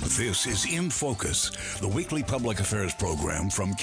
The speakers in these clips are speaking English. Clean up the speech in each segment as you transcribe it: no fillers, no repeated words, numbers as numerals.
This is In Focus, the weekly public affairs program from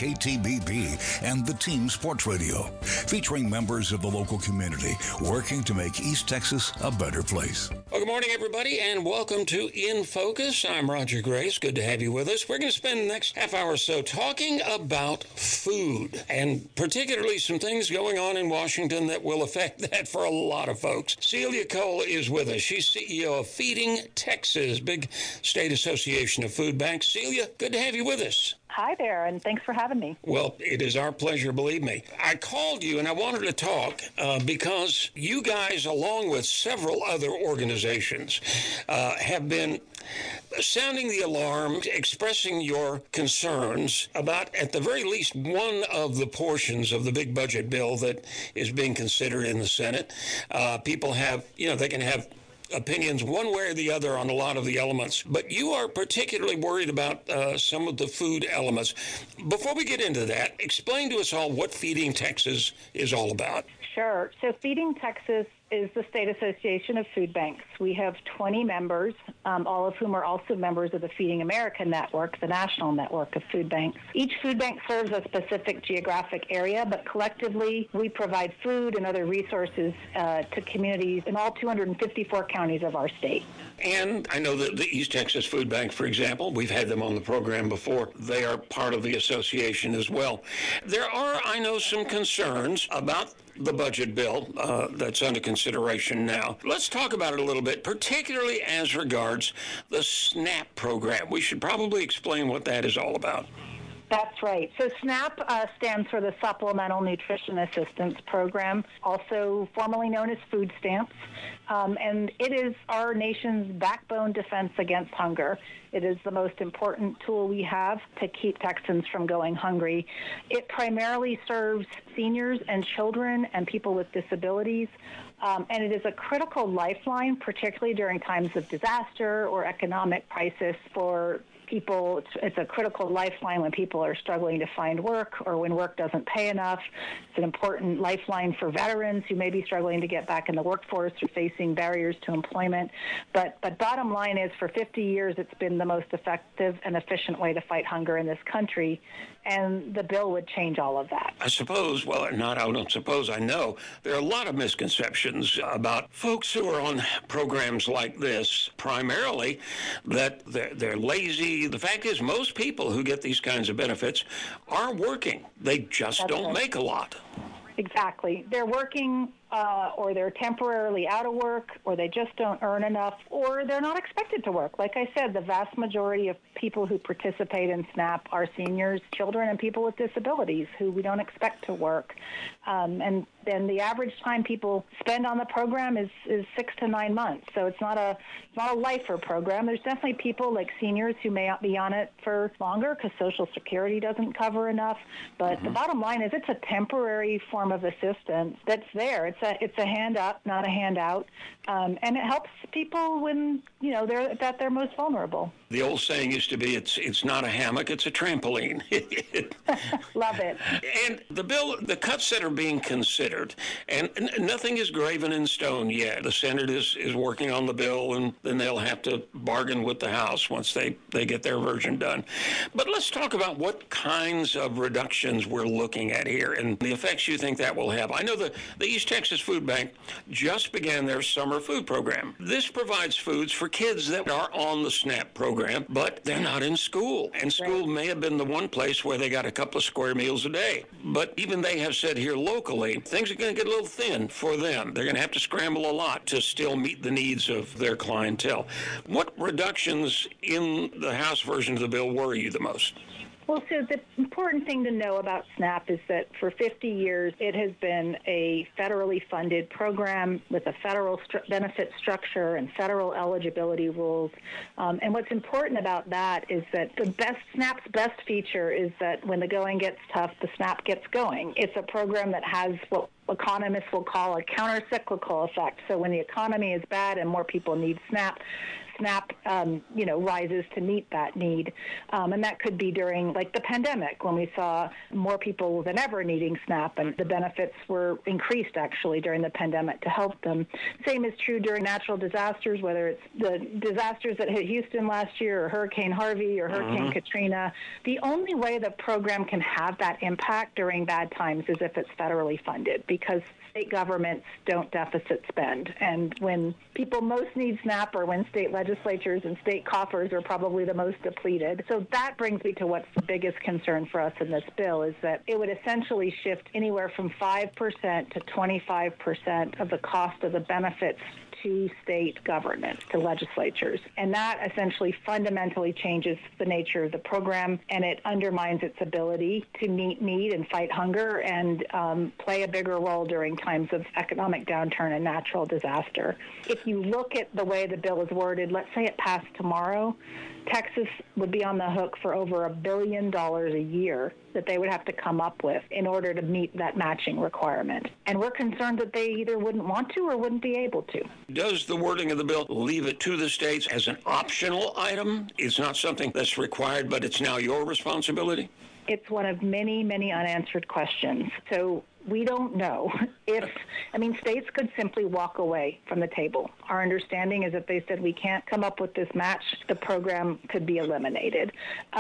KTBB and the Team Sports Radio, featuring members of the local community working to make East Texas a better place. Well, good morning, everybody, and welcome to In Focus. I'm Roger Grace. Good to have you with us. We're going to spend the next half hour or so talking about food, and particularly some things going on in Washington that will affect that for a lot of folks. Celia Cole is with us. She's CEO of Feeding Texas, big state association of food banks. Celia, good to have you with us. Hi there, and thanks for having me. Well, it is our pleasure, believe me. I called you and I wanted to talk because you guys, along with several other organizations, have been sounding the alarm, expressing your concerns about, at the very least, one of the portions of the big budget bill that is being considered in the Senate. People have, they can have opinions one way or the other on a lot of the elements, but you are particularly worried about some of the food elements. Before we get into that, explain to us all what Feeding Texas is all about. Sure. So Feeding Texas is the State Association of Food Banks. We have 20 members, all of whom are also members of the Feeding America Network, the national network of food banks. Each food bank serves a specific geographic area, but collectively we provide food and other resources to communities in all 254 counties of our state. And I know that the East Texas Food Bank, for example, we've had them on the program before. They are part of the association as well. There are, I know, some concerns about the budget bill that's under consideration now. Let's talk about it a little bit, particularly as regards the SNAP program. We should probably explain what that is all about. That's right. So SNAP stands for the Supplemental Nutrition Assistance Program, also formerly known as food stamps. And it is our nation's backbone defense against hunger. It is the most important tool we have to keep Texans from going hungry. It primarily serves seniors and children and people with disabilities. And it is a critical lifeline, particularly during times of disaster or economic crisis for people. It's a critical lifeline when people are struggling to find work or when work doesn't pay enough. It's an important lifeline for veterans who may be struggling to get back in the workforce or facing barriers to employment. But bottom line is, for 50 years, it's been the most effective and efficient way to fight hunger in this country, and the bill would change all of that. I suppose, I know, there are a lot of misconceptions about folks who are on programs like this, primarily that they're lazy. The fact is, most people who get these kinds of benefits are working. They just don't make a lot. Exactly. They're working or they're temporarily out of work, or they just don't earn enough, or they're not expected to work. Like I said, the vast majority of people who participate in SNAP are seniors, children, and people with disabilities who we don't expect to work. And then the average time people spend on the program is 6 to 9 months. So it's not a lifer program. There's definitely people like seniors who may not be on it for longer because Social Security doesn't cover enough. But the bottom line is, it's a temporary form of assistance that's there. It's a hand up, not a handout, and it helps people when they're most vulnerable. The old saying used to be, it's not a hammock, it's a trampoline. Love it. And the bill, the cuts that are being considered, and nothing is graven in stone yet. The Senate is working on the bill, and then they'll have to bargain with the House once they get their version done. But let's talk about what kinds of reductions we're looking at here and the effects you think that will have. I know the East Texas Food Bank just began their summer food program. This provides foods for kids that are on the SNAP program, but they're not in school. And school may have been the one place where they got a couple of square meals a day. But even they have said here locally, things are going to get a little thin for them. They're going to have to scramble a lot to still meet the needs of their clientele. What reductions in the House version of the bill worry you the most? Well, so the important thing to know about SNAP is that for 50 years, it has been a federally funded program with a federal benefit structure and federal eligibility rules. And what's important about that is that SNAP's best feature is that when the going gets tough, the SNAP gets going. It's a program that has what economists will call a counter-cyclical effect. So when the economy is bad and more people need SNAP SNAP, rises to meet that need. And that could be during, like, the pandemic, when we saw more people than ever needing SNAP, and the benefits were increased, actually, during the pandemic to help them. Same is true during natural disasters, whether it's the disasters that hit Houston last year, or Hurricane Harvey, or Hurricane Katrina. The only way the program can have that impact during bad times is if it's federally funded, because state governments don't deficit spend. And when people most need SNAP are when state legislatures and state coffers are probably the most depleted. So that brings me to what's the biggest concern for us in this bill, is that it would essentially shift anywhere from 5% to 25% of the cost of the benefits to state governments, to legislatures. And that essentially fundamentally changes the nature of the program, and it undermines its ability to meet need and fight hunger and play a bigger role during times of economic downturn and natural disaster. If you look at the way the bill is worded, let's say it passed tomorrow, Texas would be on the hook for over $1 billion a year that they would have to come up with in order to meet that matching requirement. And we're concerned that they either wouldn't want to or wouldn't be able to. Does the wording of the bill leave it to the states as an optional item? It's not something that's required, but it's now your responsibility? It's one of many, many unanswered questions. So we don't know states could simply walk away from the table. Our understanding is that they said we can't come up with this match, the program could be eliminated.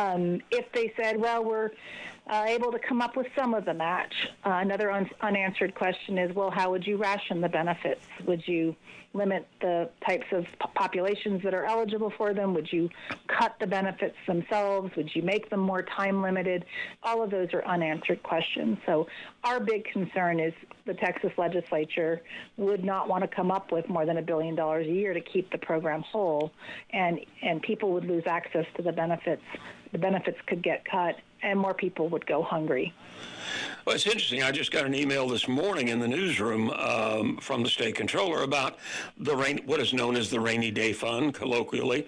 If they said, well, we're able to come up with some of the match, another unanswered question is, well, how would you ration the benefits? Would you limit the types of populations that are eligible for them? Would you cut the benefits themselves? Would you make them more time limited? All of those are unanswered questions. So our big concern is the Texas legislature would not want to come up with more than $1 billion a year to keep the program whole, and people would lose access to the benefits. The benefits could get cut, and more people would go hungry. Well, it's interesting. I just got an email this morning in the newsroom from the state controller about what is known as the Rainy Day Fund, colloquially.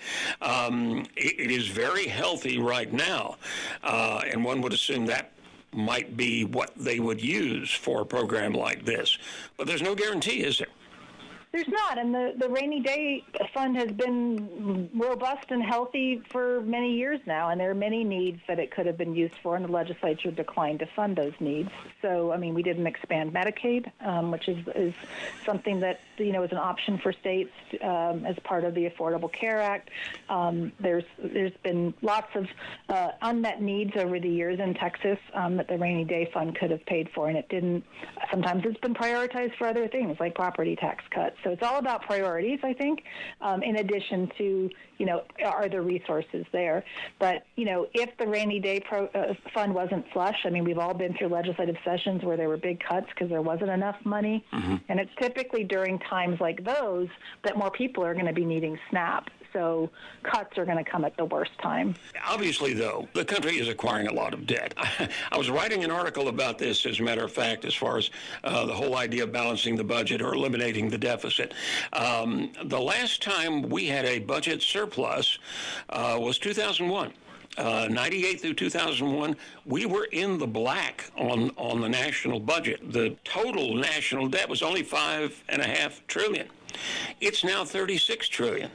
It is very healthy right now, and one would assume that might be what they would use for a program like this. But there's no guarantee, is there? There's not, and the Rainy Day Fund has been robust and healthy for many years now, and there are many needs that it could have been used for, and the legislature declined to fund those needs. So, we didn't expand Medicaid, which is something that, is an option for states as part of the Affordable Care Act. There's been lots of unmet needs over the years in Texas that the Rainy Day Fund could have paid for, and it didn't. Sometimes it's been prioritized for other things, like property tax cuts. So it's all about priorities, I think, in addition to, are the resources there. But, if the Rainy Day Fund wasn't flush, we've all been through legislative sessions where there were big cuts because there wasn't enough money. Mm-hmm. And it's typically during times like those that more people are going to be needing SNAP. So cuts are going to come at the worst time. Obviously, though, the country is acquiring a lot of debt. I was writing an article about this, as a matter of fact, as far as the whole idea of balancing the budget or eliminating the deficit. The last time we had a budget surplus was 2001. 98 through 2001, we were in the black on the national budget. The total national debt was only $5.5 trillion. It's now $36 trillion.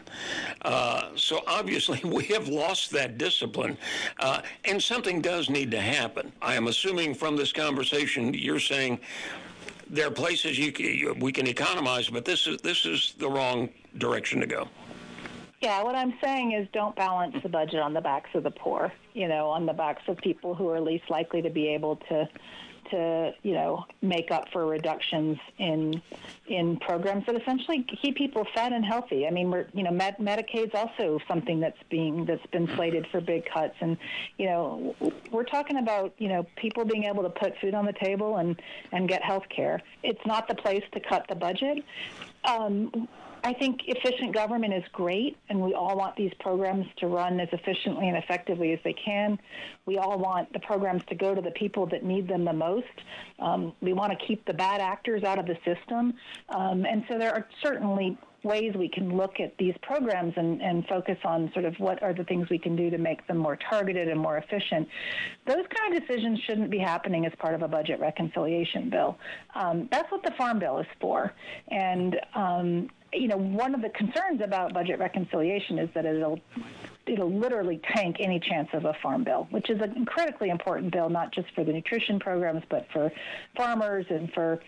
So obviously we have lost that discipline, and something does need to happen. I am assuming from this conversation you're saying there are places we can economize, but this is the wrong direction to go. Yeah, what I'm saying is don't balance the budget on the backs of the poor, on the backs of people who are least likely to be able to make up for reductions in programs that essentially keep people fed and healthy. Medicaid's also something that's been slated for big cuts, and we're talking about people being able to put food on the table and get health care. It's not the place to cut the budget. I think efficient government is great, and we all want these programs to run as efficiently and effectively as they can. We all want the programs to go to the people that need them the most. We want to keep the bad actors out of the system. And so there are certainly ways we can look at these programs and focus on sort of what are the things we can do to make them more targeted and more efficient. Those kind of decisions shouldn't be happening as part of a budget reconciliation bill. That's what the Farm Bill is for. And one of the concerns about budget reconciliation is that it'll literally tank any chance of a farm bill, which is a critically important bill, not just for the nutrition programs, but for farmers and for,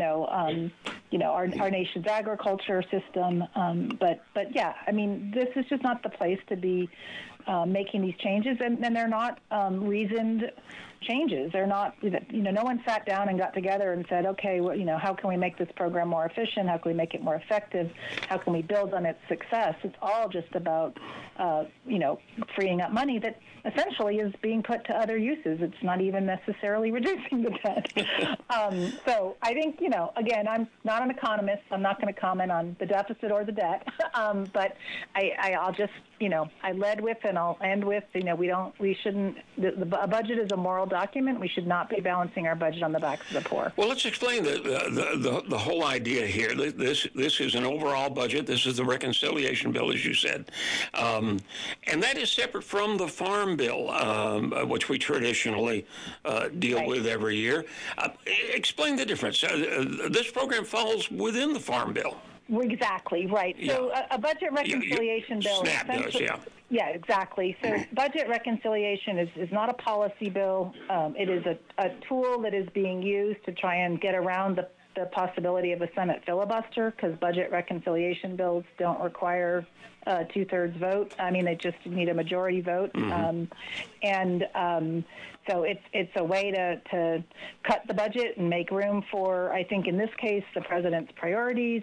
our nation's agriculture system. But yeah, I mean, this is just not the place to be making these changes, and they're not reasoned changes. They're not, no one sat down and got together and said, okay, well, how can we make this program more efficient? How can we make it more effective? How can we build on its success? It's all just about, freeing up money that essentially is being put to other uses. It's not even necessarily reducing the debt. So I think, again, I'm not an economist. I'm not going to comment on the deficit or the debt. But I'll just, I led with and I'll end with, a budget is a moral document. We should not be balancing our budget on the backs of the poor. Well, let's explain the whole idea here. This is an overall budget. This is the reconciliation bill, as you said. And that is separate from the farm bill, which we traditionally deal with every year. Explain the difference. This program falls within the farm bill. Exactly, right. Yeah. So a budget reconciliation bill. SNAP does, yeah. Yeah, exactly. So budget reconciliation is not a policy bill. It is a tool that is being used to try and get around the possibility of a Senate filibuster, because budget reconciliation bills don't require a 2/3 vote. I mean, they just need a majority vote. Mm-hmm. So it's a way to cut the budget and make room for, I think in this case, the president's priorities.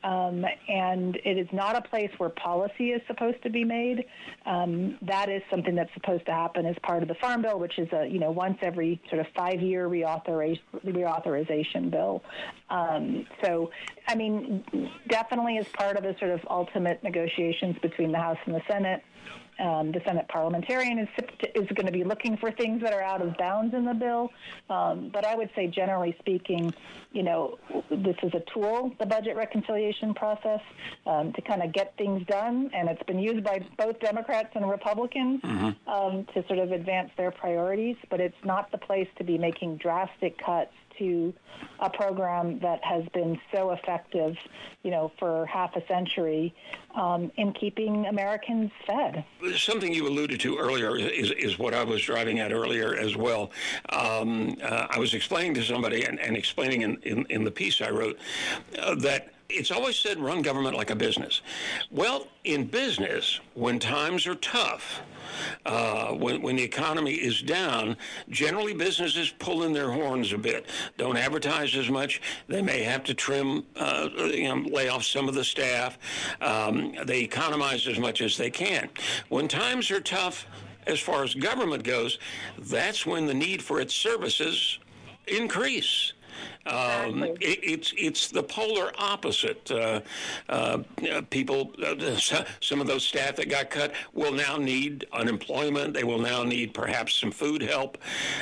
And it is not a place where policy is supposed to be made. That is something that's supposed to happen as part of the Farm Bill, which is a once every sort of 5-year reauthorization bill. So, I mean, definitely as part of the sort of ultimate negotiations between the House and the Senate. The Senate parliamentarian is going to be looking for things that are out of bounds in the bill. But I would say, generally speaking, this is a tool, the budget reconciliation process, to kind of get things done. And it's been used by both Democrats and Republicans to sort of advance their priorities. But it's not the place to be making drastic cuts to a program that has been so effective, for half a century in keeping Americans fed. Something you alluded to earlier is what I was driving at earlier as well. I was explaining to somebody and explaining in the piece I wrote that it's always said run government like a business. Well, in business, when times are tough, when the economy is down, generally businesses pull in their horns a bit, don't advertise as much. They may have to trim, lay off some of the staff. They economize as much as they can. When times are tough, as far as government goes, that's when the need for its services increase. It's the polar opposite. People, some of those staff that got cut will now need unemployment. They will now need perhaps some food help.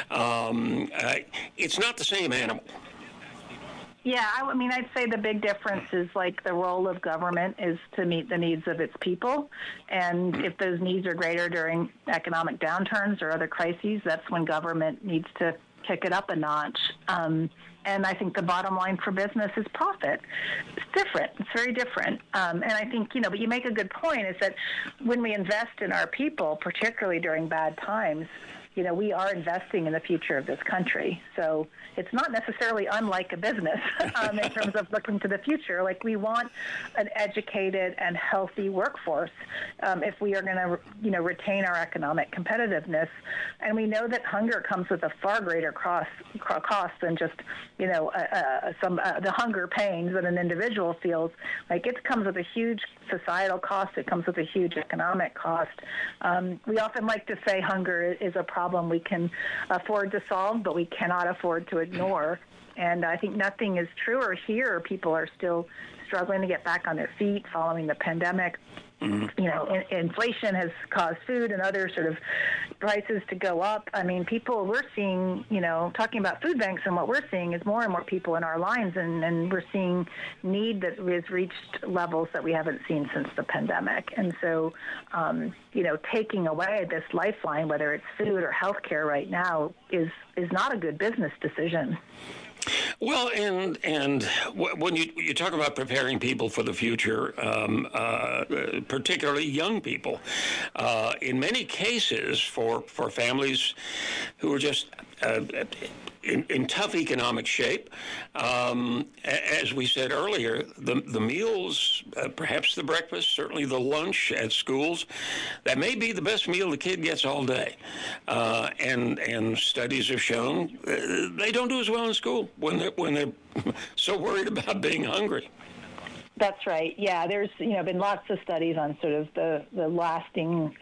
It's not the same animal. Yeah, I mean, I'd say the big difference is like the role of government is to meet the needs of its people. And if those needs are greater during economic downturns or other crises, that's when government needs to kick it up a notch. And I think the bottom line for business is profit. It's different. It's very different. And I think, but you make a good point is that when we invest in our people, particularly during bad times, we are investing in the future of this country. So it's not necessarily unlike a business in terms of looking to the future. Like, we want an educated and healthy workforce if we are going to, retain our economic competitiveness. And we know that hunger comes with a far greater cost than just, the hunger pains that an individual feels. Like, it comes with a huge societal cost. It comes with a huge economic cost. We often like to say hunger is a problem we can afford to solve, but we cannot afford to ignore. And I think nothing is truer here. People are still struggling to get back on their feet following the pandemic. Mm-hmm. Inflation has caused food and other sort of prices to go up. I mean, we're seeing, talking about food banks, and what we're seeing is more and more people in our lines, and we're seeing need that has reached levels that we haven't seen since the pandemic. And so, taking away this lifeline, whether it's food or healthcare right now, is not a good business decision. Well, and when you talk about preparing people for the future, particularly young people, in many cases for families who are just in tough economic shape, as we said earlier, the meals, perhaps the breakfast, certainly the lunch at schools, that may be the best meal the kid gets all day. And studies have shown they don't do as well in school when they're so worried about being hungry. That's right. Yeah, there's been lots of studies on sort of the lasting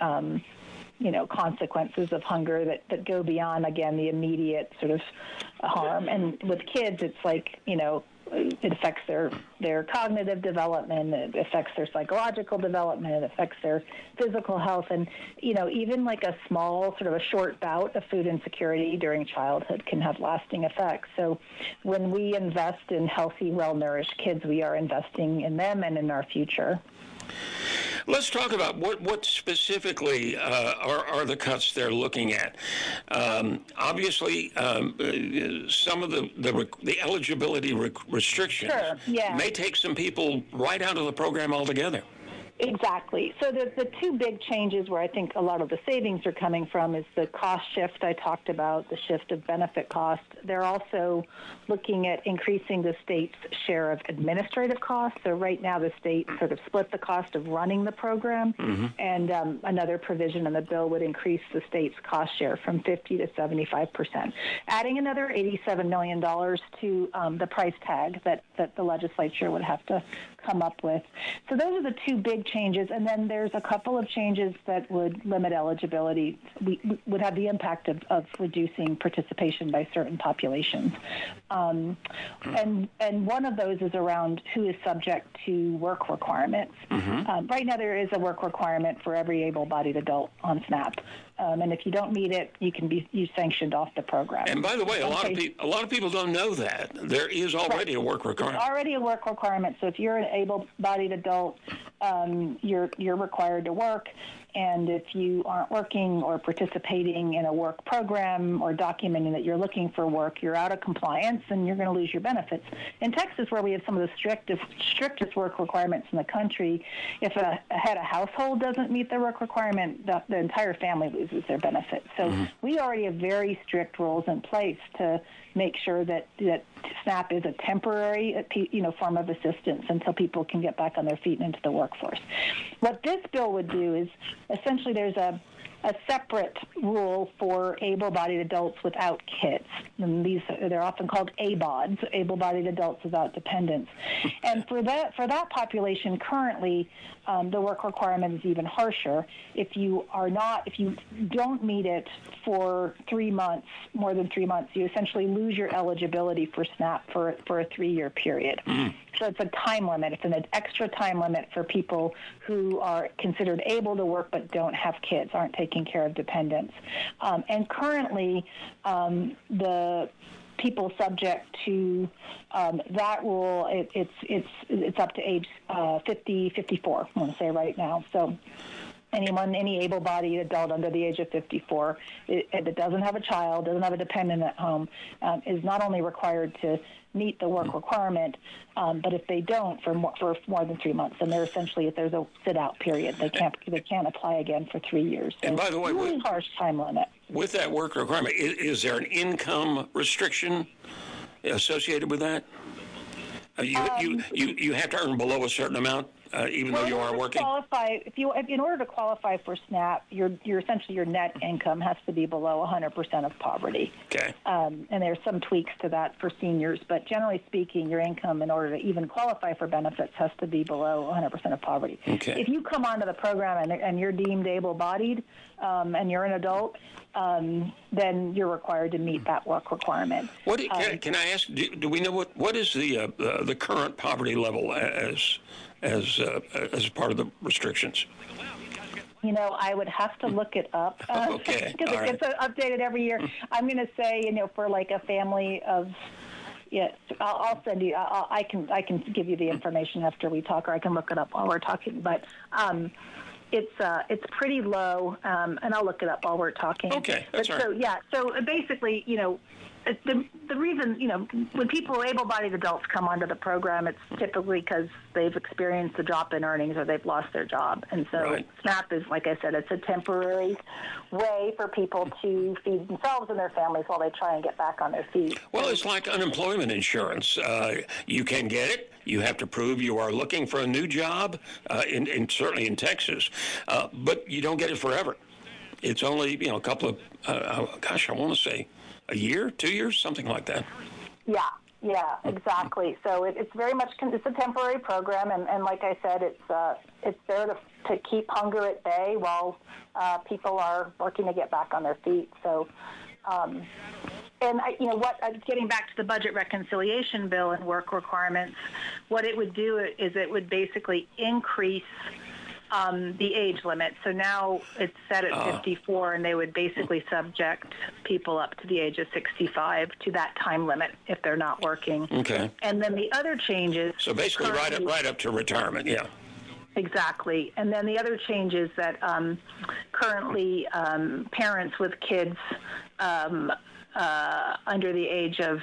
consequences of hunger that go beyond, again, the immediate sort of harm. And with kids, it's like, it affects their cognitive development, it affects their psychological development, it affects their physical health. And, even like a small, sort of a short bout of food insecurity during childhood can have lasting effects. So when we invest in healthy, well-nourished kids, we are investing in them and in our future. Let's talk about what specifically are the cuts they're looking at. Obviously, some of the eligibility restrictions may take some people right out of the program altogether. Exactly. So the two big changes where I think a lot of the savings are coming from is the cost shift I talked about, the shift of benefit cost. They're also looking at increasing the state's share of administrative costs. So right now the state sort of split the cost of running the program, and another provision in the bill would increase the state's cost share from 50 to 75%, adding another $87 million to the price tag that the legislature would have to come up with. So those are the two big changes, and then there's a couple of changes that would limit eligibility. We would have the impact of reducing participation by certain populations. And one of those is around who is subject to work requirements. Right now there is a work requirement for every able-bodied adult on SNAP. And if you don't meet it, you can be sanctioned off the program. And by the way, a lot of people don't know that there is already a work requirement. There's already a work requirement. So if you're an able-bodied adult, you're required to work. And if you aren't working or participating in a work program or documenting that you're looking for work, you're out of compliance and you're going to lose your benefits. In Texas, where we have some of the strictest work requirements in the country, if a head of household doesn't meet the work requirement, the entire family loses their benefits. So we already have very strict rules in place to make sure that SNAP is a temporary form of assistance until people can get back on their feet and into the workforce. What this bill would do is essentially there's a separate rule for able-bodied adults without kids. And they're often called ABODs, able-bodied adults without dependents. And for that population currently, the work requirement is even harsher. If you don't meet it for 3 months, more than 3 months, you essentially lose your eligibility for SNAP for a 3-year period. So it's a time limit. It's an extra time limit for people who are considered able to work but don't have kids, aren't taking care of dependents. And currently, the people subject to that rule, it's up to age 54, I want to say right now. So any able-bodied adult under the age of 54 that doesn't have a child, doesn't have a dependent at home, is not only required to meet the work requirement, but if they don't for more than 3 months, then they're essentially, if there's a sit-out period, they can't apply again for 3 years. So and by the way, really harsh time limit. With that work requirement, is there an income restriction associated with that? You have to earn below a certain amount, even though you are working. In order to qualify for SNAP, essentially your net income has to be below 100% of poverty. Okay. And there's some tweaks to that for seniors, but generally speaking, your income, in order to even qualify for benefits, has to be below 100% of poverty. Okay. If you come onto the program and you're deemed able-bodied and you're an adult, then you're required to meet that work requirement. Can I ask? Do we know what is the current poverty level as part of the restrictions? I would have to look it up Okay. because it gets updated every year. I'm going to say, for like a family of, I'll send you. I can give you the information after we talk, or I can look it up while we're talking. But it's pretty low, and I'll look it up while we're talking. Okay, that's all right. So basically, the reason, when able-bodied adults come onto the program, it's typically because they've experienced a drop in earnings or they've lost their job. And so right. SNAP is, like I said, it's a temporary way for people to feed themselves and their families while they try and get back on their feet. Well, it's like unemployment insurance. You can get it. You have to prove you are looking for a new job, certainly in Texas, but you don't get it forever. It's only, a couple of, I want to say a year, 2 years, something like that. Yeah, exactly. So it's very much, it's a temporary program, and like I said, it's there to keep hunger at bay while people are working to get back on their feet. So, getting back to the budget reconciliation bill and work requirements, what it would do is it would basically increase the age limit. So now it's set at 54, and they would basically subject people up to the age of 65 to that time limit if they're not working. Okay. And then the other changes. So basically right up to retirement, yeah. Exactly. And then the other change is that currently parents with kids under the age of,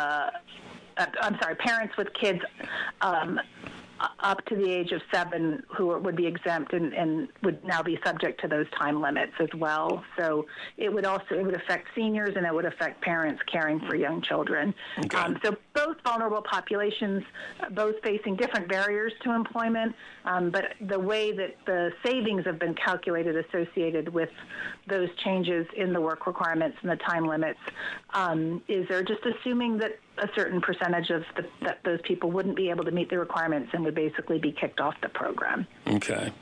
parents with kids up to the age of 7 who would be exempt and would now be subject to those time limits as well. So it would affect seniors, and it would affect parents caring for young children. Okay. So both vulnerable populations, both facing different barriers to employment, but the way that the savings have been calculated associated with those changes in the work requirements and the time limits is they're just assuming that a certain percentage of that those people wouldn't be able to meet the requirements and would basically be kicked off the program. Okay.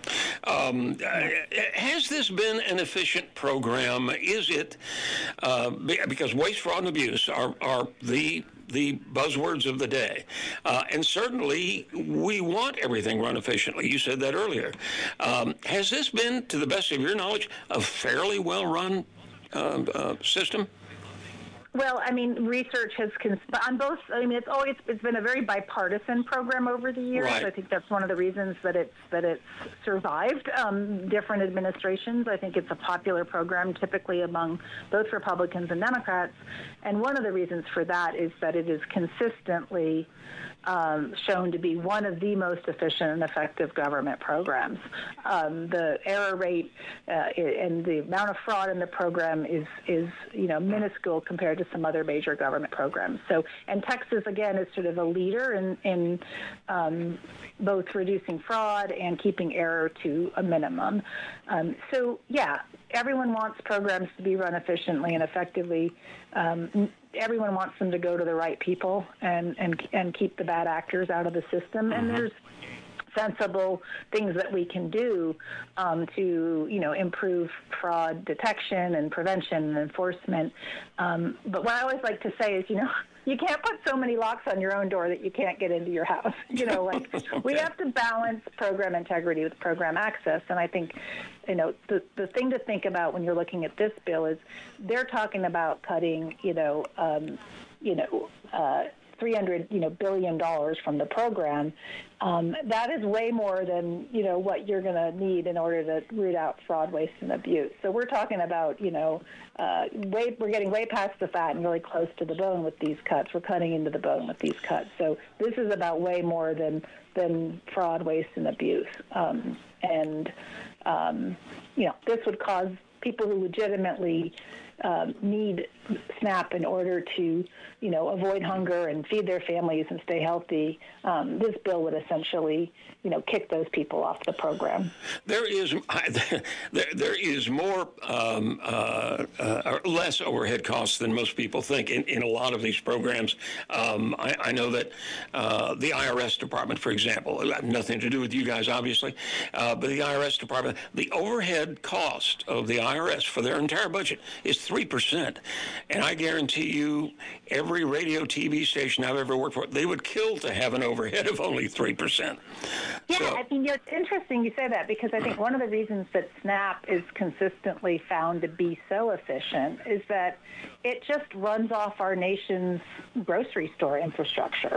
Has this been an efficient program? Is it, because waste, fraud, and abuse are the buzzwords of the day. And certainly we want everything run efficiently. You said that earlier. Has this been, to the best of your knowledge, a fairly well-run system? Well, research has on both. It's been a very bipartisan program over the years. Right. I think that's one of the reasons that it's survived different administrations. I think it's a popular program typically among both Republicans and Democrats, and one of the reasons for that is that it is consistently shown to be one of the most efficient and effective government programs. The error rate and the amount of fraud in the program is minuscule compared to some other major government programs. So, and Texas again is sort of a leader in both reducing fraud and keeping error to a minimum. Everyone wants programs to be run efficiently and effectively. Everyone wants them to go to the right people and keep the bad actors out of the system. And there's sensible things that we can do to improve fraud detection and prevention and enforcement. But what I always like to say is, you can't put so many locks on your own door that you can't get into your house. We have to balance program integrity with program access. And I think, the thing to think about when you're looking at this bill is they're talking about cutting, $300 billion from the program. That is way more than what you're going to need in order to root out fraud, waste, and abuse. So we're talking about we're getting way past the fat and really close to the bone with these cuts. We're cutting into the bone with these cuts. So this is about way more than fraud, waste, and abuse. This would cause people who legitimately need SNAP in order to, avoid hunger and feed their families and stay healthy. This bill would essentially, kick those people off the program. There is more or less overhead costs than most people think in a lot of these programs. I know that the IRS department, for example, nothing to do with you guys, obviously, but the IRS department, the overhead cost of the IRS for their entire budget is 3%. And I guarantee you, every radio, TV station I've ever worked for, they would kill to have an overhead of only 3%. Yeah, it's interesting you say that, because I think one of the reasons that SNAP is consistently found to be so efficient is that it just runs off our nation's grocery store infrastructure.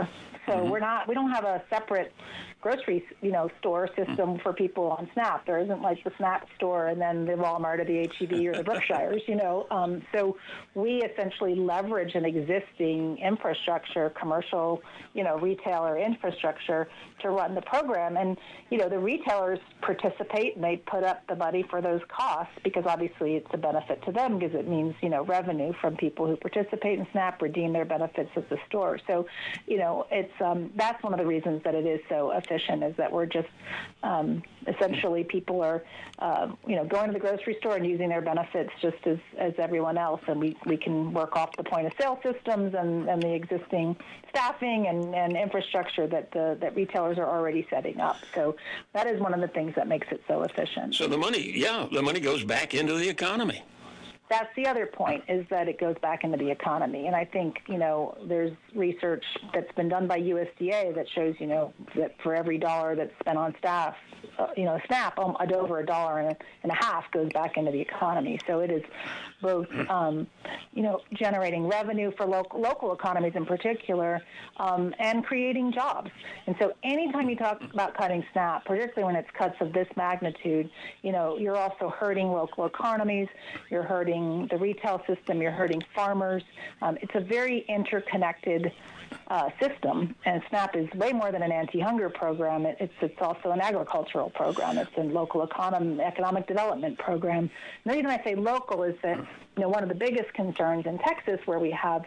So we don't have a separate grocery, store system for people on SNAP. There isn't like the SNAP store and then the Walmart or the H-E-B or the Brookshires, So we essentially leverage an existing infrastructure, commercial, retailer infrastructure to run the program. And, the retailers participate and they put up the money for those costs because obviously it's a benefit to them because it means, revenue from people who participate in SNAP, redeem their benefits at the store. So, it's that's one of the reasons that it is so efficient is that we're just essentially people are, going to the grocery store and using their benefits just as everyone else. And we can work off the point of sale systems and the existing staffing and infrastructure that retailers are already setting up. So that is one of the things that makes it so efficient. So the money goes back into the economy. That's the other point, is that it goes back into the economy. And I think, there's research that's been done by USDA that shows, that for every dollar that's spent on staff, SNAP, over $1.50 goes back into the economy. So it is both, generating revenue for local economies in particular, and creating jobs. And so anytime you talk about cutting SNAP, particularly when it's cuts of this magnitude, you're also hurting local economies, you're hurting the retail system, you're hurting farmers. It's a very interconnected system, and SNAP is way more than an anti-hunger program. It's also an agricultural program. It's a local economic development program. The reason I say local is that one of the biggest concerns in Texas, where we have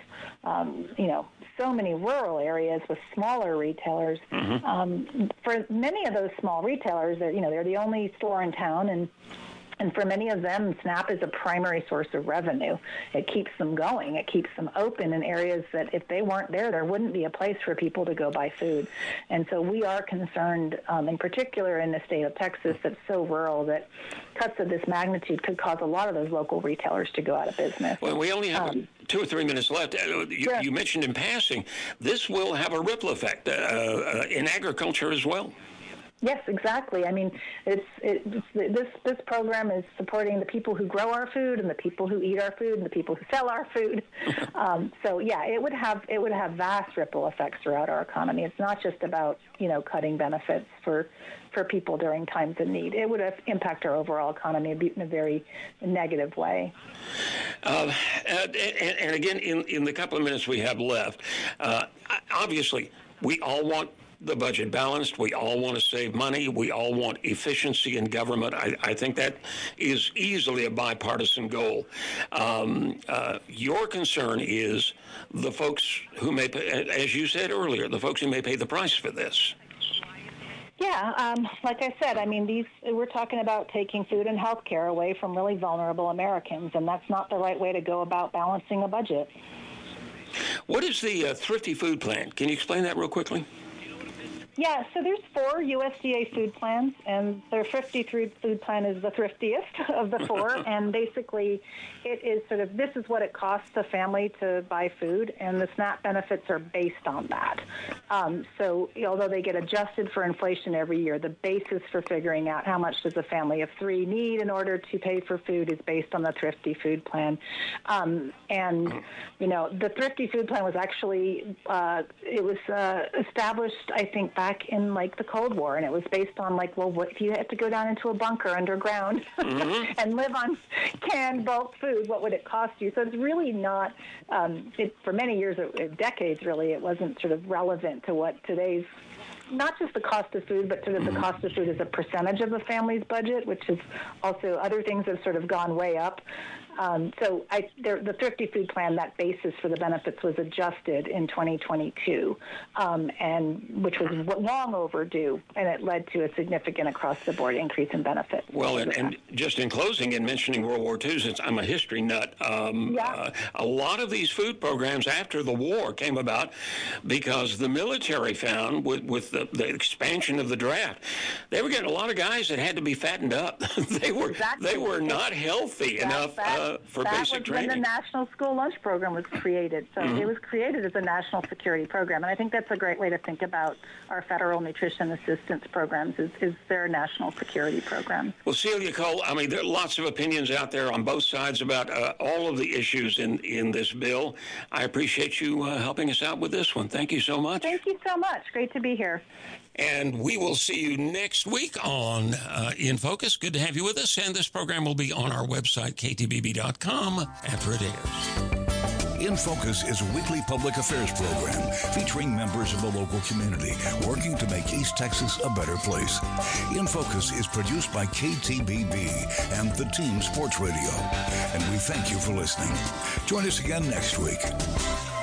so many rural areas with smaller retailers. For many of those small retailers, they're the only store in town, and for many of them, SNAP is a primary source of revenue. It keeps them going. It keeps them open in areas that if they weren't there wouldn't be a place for people to go buy food. And so we are concerned, in particular in the state of Texas that's so rural, that cuts of this magnitude could cause a lot of those local retailers to go out of business. Well, we only have 2 or 3 minutes left. You mentioned in passing, this will have a ripple effect in agriculture as well. Yes, exactly. I mean, this program is supporting the people who grow our food and the people who eat our food and the people who sell our food. So yeah, it would have vast ripple effects throughout our economy. It's not just about cutting benefits for people during times of need. It would impact our overall economy in a very negative way. And again, in the couple of minutes we have left, obviously we all want the budget balanced. We all want to save money. We all want efficiency in government. I think that is easily a bipartisan goal. Your concern is the folks who may pay, as you said earlier, the folks who may pay the price for this. Yeah, like I said, I mean, we're talking about taking food and health care away from really vulnerable Americans, and that's not the right way to go about balancing a budget. What is the Thrifty Food Plan? Can you explain that real quickly? Yeah, so there's 4 USDA food plans, and their Thrifty Food Plan is the thriftiest of the 4. And basically, it is sort of, this is what it costs a family to buy food, and the SNAP benefits are based on that. So although they get adjusted for inflation every year, the basis for figuring out how much does a family of 3 need in order to pay for food is based on the Thrifty Food Plan. The Thrifty Food Plan was actually, it was established, I think, back in like the Cold War, and it was based on like, well, what if you had to go down into a bunker underground and live on canned bulk food? What would it cost you? So it's really not. For many years, decades, really, it wasn't sort of relevant to what today's. Not just the cost of food, but sort of the cost of food as a percentage of a family's budget, which is also other things have sort of gone way up. The Thrifty Food Plan, that basis for the benefits was adjusted in 2022, and which was long overdue, and it led to a significant across-the-board increase in benefits. Well, and just in closing and mentioning World War II, since I'm a history nut, a lot of these food programs after the war came about because the military found with the expansion of the draft, they were getting a lot of guys that had to be fattened up. They were not healthy enough for basic training. When the National School Lunch Program was created. So it was created as a national security program. And I think that's a great way to think about our federal nutrition assistance programs is their national security program. Well, Celia Cole, I mean, there are lots of opinions out there on both sides about all of the issues in this bill. I appreciate you helping us out with this one. Thank you so much. Thank you so much. Great to be here. And we will see you next week on In Focus. Good to have you with us. And this program will be on our website, ktbb.com, after it airs. In Focus is a weekly public affairs program featuring members of the local community working to make East Texas a better place. In Focus is produced by KTBB and the Team Sports Radio. And we thank you for listening. Join us again next week.